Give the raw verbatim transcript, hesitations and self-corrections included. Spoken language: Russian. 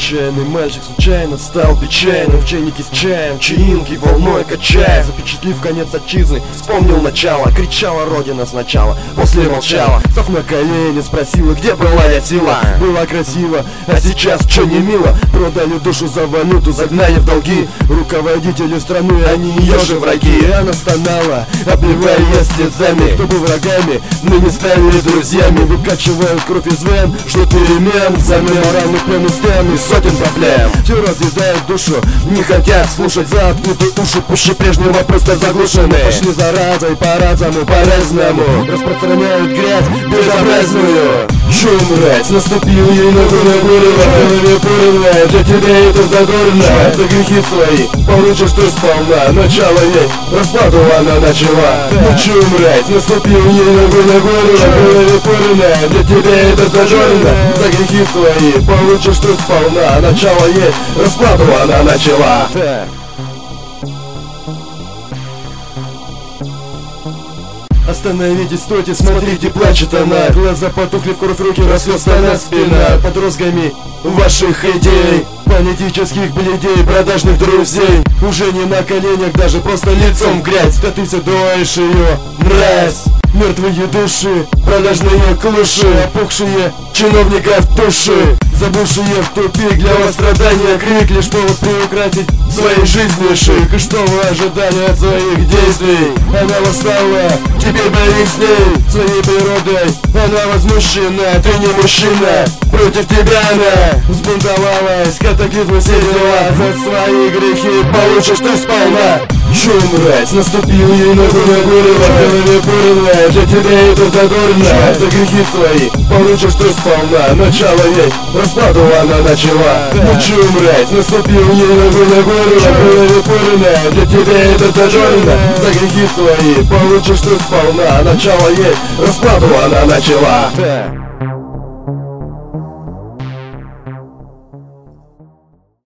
Отчаянный мальчик случайно стал печальным. В чайнике с чаем, чаинки волной качая. Запечатлив конец отчизны, вспомнил начало. Кричала родина сначала, после молчала. Став на колени, спросила, где была я сила. Было красиво, а сейчас что не мило. Продали душу за валюту, загнали в долги. Руководители страны, они ее же враги. И она стонала, обливая ее слезами. Кто был врагами, ныне стали друзьями. Выкачивают кровь из вен, что перемен. Взамен моральных пряностям и сотен проблем. Все разъедают душу, не хотят слушать. Заткнуты уши, пуще прежнего просто заглушены. Пошли заразой по разному, по-разному. Распространяют грязь безобразную. Чум мразь, наступил ей на горло, голове порвала. Для тебя это задорно, за грехи свои получишь ты сполна. Начало есть, расплату она начала. Ну чум мразь, наступил ей на горло, голове порвала. Для тебя это задорно, за грехи свои получишь ты сполна. Начало есть, расплату она начала. Остановитесь, стойте, смотрите, плачет она. Глаза потухли, в кровь, руки расхлёстана спина. Под розгами ваших идей, политических бледей, продажных друзей. Уже не на коленях, даже просто лицом в грязь. Да ты все доешь ее, мразь. Мертвые души, продажные клуши, опухшие чиновников туши, забывшие в тупик для вас страдания. Крик лишь повод приукрасить своей жизни шик. И что вы ожидали от своих действий? Она восстала, теперь борись с ней. Своей природой она возмущена. Ты не мужчина, против тебя она взбунтовалась. Катаклизмы все дела, за свои грехи получишь ты сполна. Чум мразь, наступил ей на горло, голове порвала. Для тебя это задорно, за грехи свои получишь ты сполна. Начало есть, расплату она начала. Ну чум мразь, наступил ей на горло, голове порвала. Для тебя это задорно, за грехи свои получишь ты сполна. Начало есть, расплату она начала.